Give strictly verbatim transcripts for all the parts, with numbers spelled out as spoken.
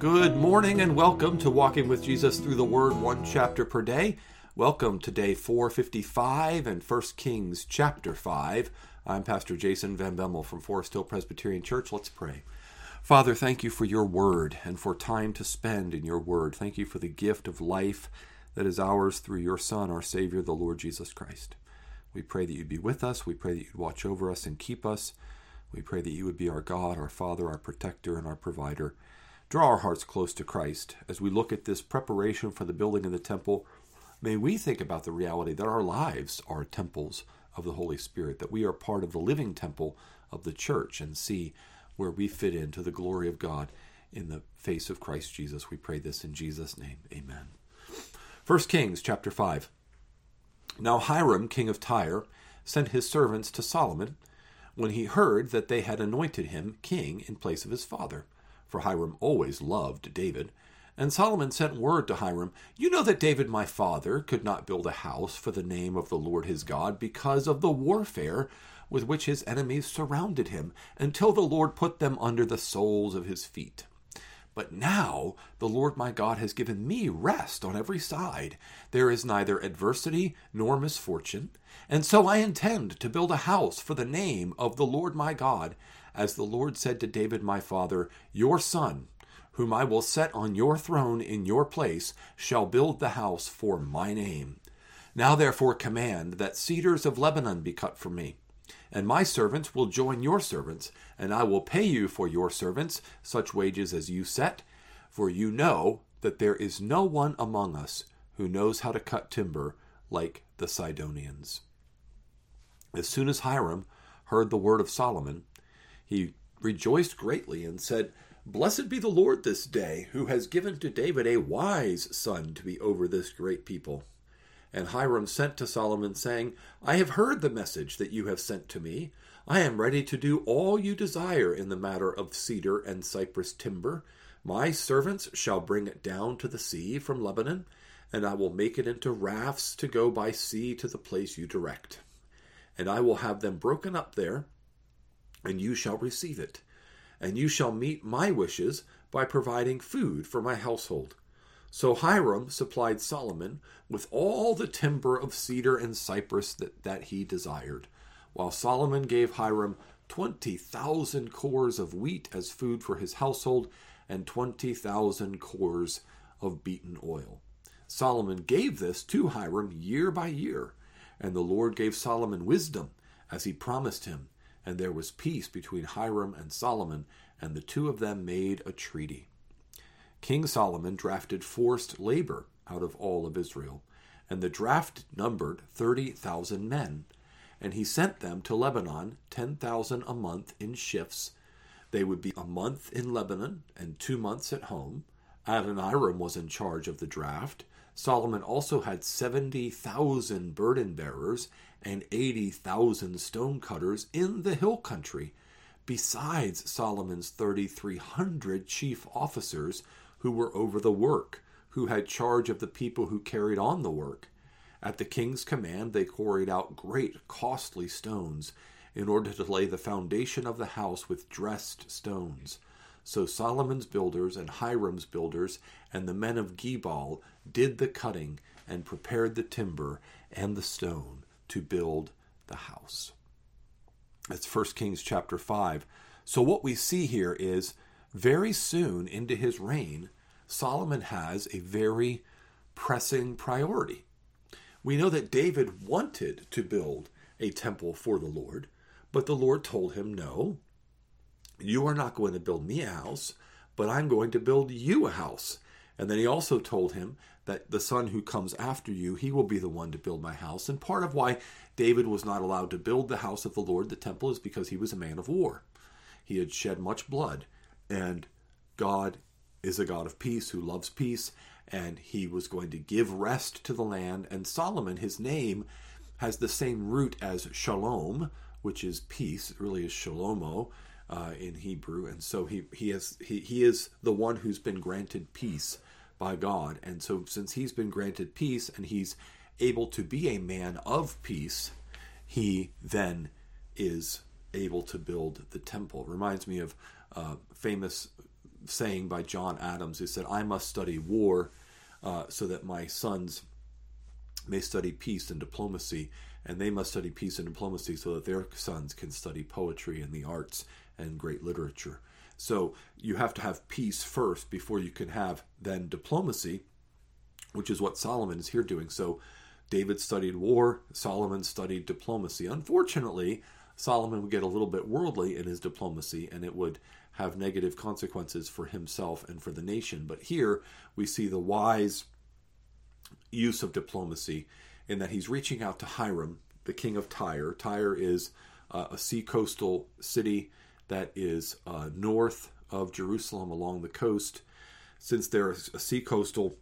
Good morning and welcome to Walking with Jesus Through the Word, one chapter per day. Welcome to day four fifty-five and First Kings chapter five. I'm Pastor Jason Van Bemmel from Forest Hill Presbyterian Church. Let's pray. Father, thank you for your word and for time to spend in your word. Thank you for the gift of life that is ours through your Son, our Savior, the Lord Jesus Christ. We pray that you'd be with us. We pray that you'd watch over us and keep us. We pray that you would be our God, our Father, our protector, and our provider. Draw our hearts close to Christ. As we look at this preparation for the building of the temple, may we think about the reality that our lives are temples of the Holy Spirit, that we are part of the living temple of the church, and see where we fit into the glory of God in the face of Christ Jesus. We pray this in Jesus' name. Amen. First Kings chapter five. Now Hiram, king of Tyre, sent his servants to Solomon when he heard that they had anointed him king in place of his father. For Hiram always loved David. And Solomon sent word to Hiram, "You know that David my father could not build a house for the name of the Lord his God because of the warfare with which his enemies surrounded him, until the Lord put them under the soles of his feet. But now the Lord my God has given me rest on every side. There is neither adversity nor misfortune. And so I intend to build a house for the name of the Lord my God, as the Lord said to David my father, your son, whom I will set on your throne in your place, shall build the house for my name. Now therefore command that cedars of Lebanon be cut for me, and my servants will join your servants, and I will pay you for your servants such wages as you set, for you know that there is no one among us who knows how to cut timber like the Sidonians." As soon as Hiram heard the word of Solomon, he rejoiced greatly and said, "Blessed be the Lord this day, who has given to David a wise son to be over this great people." And Hiram sent to Solomon, saying, "I have heard the message that you have sent to me. I am ready to do all you desire in the matter of cedar and cypress timber. My servants shall bring it down to the sea from Lebanon, and I will make it into rafts to go by sea to the place you direct. And I will have them broken up there, and you shall receive it. And you shall meet my wishes by providing food for my household." So Hiram supplied Solomon with all the timber of cedar and cypress that, that he desired, while Solomon gave Hiram twenty thousand cores of wheat as food for his household, and twenty thousand cores of beaten oil. Solomon gave this to Hiram year by year, and the Lord gave Solomon wisdom, as he promised him, and there was peace between Hiram and Solomon, and the two of them made a treaty. King Solomon drafted forced labor out of all of Israel, and the draft numbered thirty thousand men, and he sent them to Lebanon, ten thousand a month in shifts. They would be a month in Lebanon and two months at home. Adoniram was in charge of the draft. Solomon also had seventy thousand burden bearers and eighty thousand stone cutters in the hill country, besides Solomon's thirty-three hundred chief officers who were over the work, who had charge of the people who carried on the work. At the king's command, they quarried out great costly stones in order to lay the foundation of the house with dressed stones. So Solomon's builders and Hiram's builders and the men of Gebal did the cutting and prepared the timber and the stone to build the house. That's First Kings chapter five. So what we see here is very soon into his reign, Solomon has a very pressing priority. We know that David wanted to build a temple for the Lord, but the Lord told him, "No, you are not going to build me a house, but I'm going to build you a house." And then he also told him that the son who comes after you, he will be the one to build my house. And part of why David was not allowed to build the house of the Lord, the temple, is because he was a man of war. He had shed much blood, and God is a God of peace who loves peace, and he was going to give rest to the land. And Solomon, his name, has the same root as shalom, which is peace. It really is shalomo uh, in Hebrew. And so he he has he, he is the one who's been granted peace by God. And so since he's been granted peace and he's able to be a man of peace, he then is able to build the temple. Reminds me of uh, famous saying by John Adams, who said, I must study war uh, so that my sons may study peace and diplomacy, and they must study peace and diplomacy so that their sons can study poetry and the arts and great literature. So you have to have peace first before you can have then diplomacy, which is what Solomon is here doing. So David studied war, Solomon studied diplomacy. Unfortunately, Solomon would get a little bit worldly in his diplomacy, and it would have negative consequences for himself and for the nation. But here we see the wise use of diplomacy in that he's reaching out to Hiram, the king of Tyre. Tyre is uh, a sea-coastal city that is uh, north of Jerusalem along the coast. Since they're a sea-coastal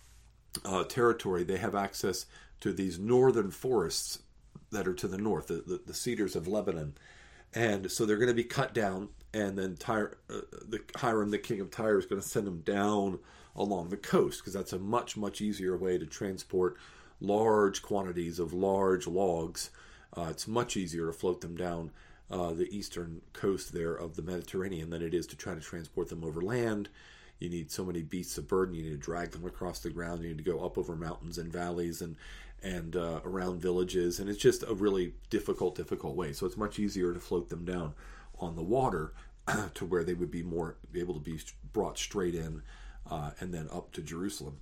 uh, territory, they have access to these northern forests that are to the north, the, the, the cedars of Lebanon. And so they're going to be cut down, and then Tyre, uh, the Hiram, the king of Tyre, is going to send them down along the coast, because that's a much, much easier way to transport large quantities of large logs. Uh, it's much easier to float them down uh, the eastern coast there of the Mediterranean than it is to try to transport them over land. You need so many beasts of burden. You need to drag them across the ground. You need to go up over mountains and valleys and and uh, around villages. And it's just a really difficult, difficult way. So it's much easier to float them down on the water to where they would be more able to be brought straight in uh, and then up to Jerusalem.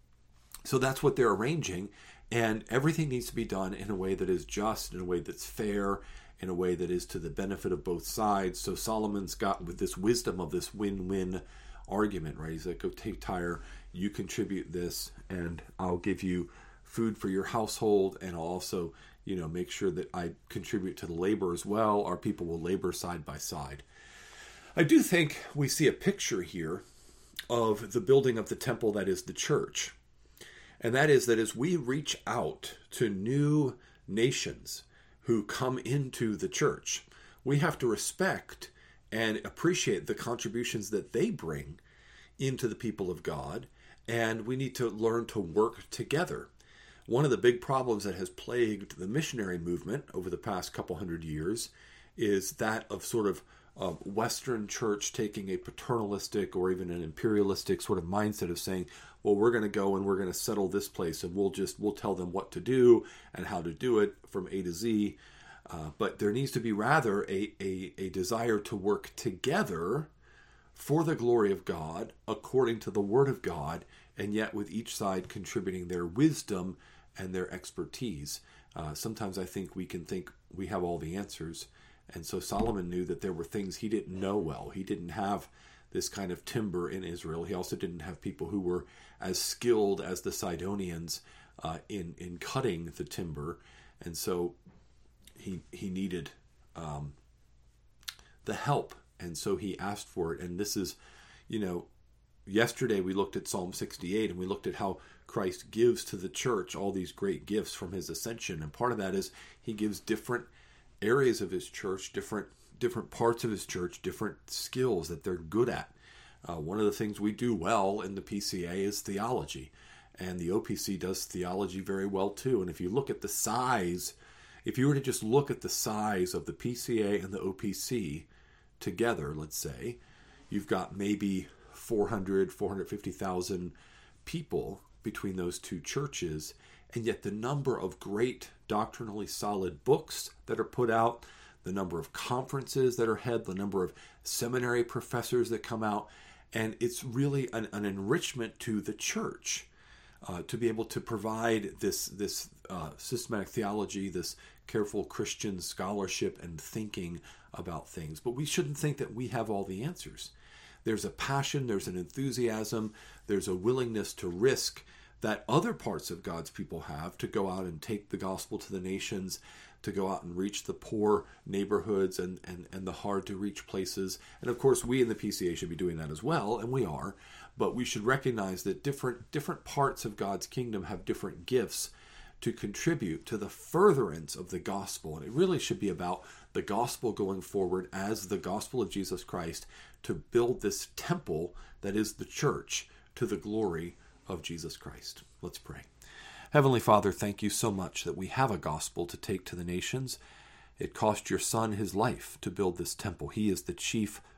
So that's what they're arranging. And everything needs to be done in a way that is just, in a way that's fair, in a way that is to the benefit of both sides. So Solomon's got with this wisdom of this win-win argument, right? He's like, go take Tyre, you contribute this, and I'll give you food for your household, and I'll also, you know, make sure that I contribute to the labor as well. Our people will labor side by side. I do think we see a picture here of the building of the temple that is the church. And that is that as we reach out to new nations who come into the church, we have to respect and appreciate the contributions that they bring into the people of God, and we need to learn to work together. One of the big problems that has plagued the missionary movement over the past couple hundred years is that of sort of uh, Western church taking a paternalistic or even an imperialistic sort of mindset of saying, well, we're going to go and we're going to settle this place, and we'll just we'll tell them what to do and how to do it from A to Z. Uh, but there needs to be rather a, a, a desire to work together for the glory of God, according to the Word of God, and yet with each side contributing their wisdom and their expertise. Uh, sometimes I think we can think we have all the answers. And so Solomon knew that there were things he didn't know well. He didn't have this kind of timber in Israel. He also didn't have people who were as skilled as the Sidonians uh, in, in cutting the timber. And so he he needed um, the help. And so he asked for it. And this is, you know, yesterday we looked at Psalm sixty-eight, and we looked at how Christ gives to the church all these great gifts from his ascension. And part of that is he gives different areas of his church, different different parts of his church, different skills that they're good at. Uh, one of the things we do well in the P C A is theology. And the O P C does theology very well too. And if you look at the size, if you were to just look at the size of the P C A and the O P C together, let's say, you've got maybe four hundred, four hundred fifty thousand people between those two churches, and yet the number of great doctrinally solid books that are put out, the number of conferences that are held, the number of seminary professors that come out, and it's really an, an enrichment to the church uh, to be able to provide this this uh, systematic theology, this careful Christian scholarship and thinking about things. But we shouldn't think that we have all the answers. There's a passion, there's an enthusiasm, there's a willingness to risk that other parts of God's people have to go out and take the gospel to the nations, to go out and reach the poor neighborhoods and, and, and the hard-to-reach places. And of course, we in the P C A should be doing that as well, and we are. But we should recognize that different different parts of God's kingdom have different gifts to contribute to the furtherance of the gospel. And it really should be about the gospel going forward as the gospel of Jesus Christ to build this temple that is the church to the glory of Jesus Christ. Let's pray. Heavenly Father, thank you so much that we have a gospel to take to the nations. It cost your Son his life to build this temple. He is the chief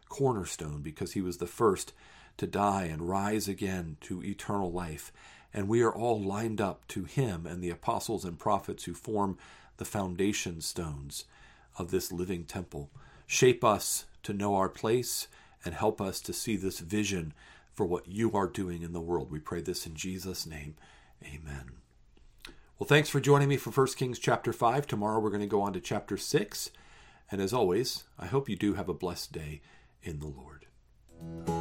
cornerstone because he was the first to die and rise again to eternal life. And we are all lined up to him and the apostles and prophets who form the foundation stones of this living temple. Shape us to know our place and help us to see this vision for what you are doing in the world. We pray this in Jesus' name. Amen. Well, thanks for joining me for First Kings chapter five. Tomorrow we're going to go on to chapter six. And as always, I hope you do have a blessed day in the Lord.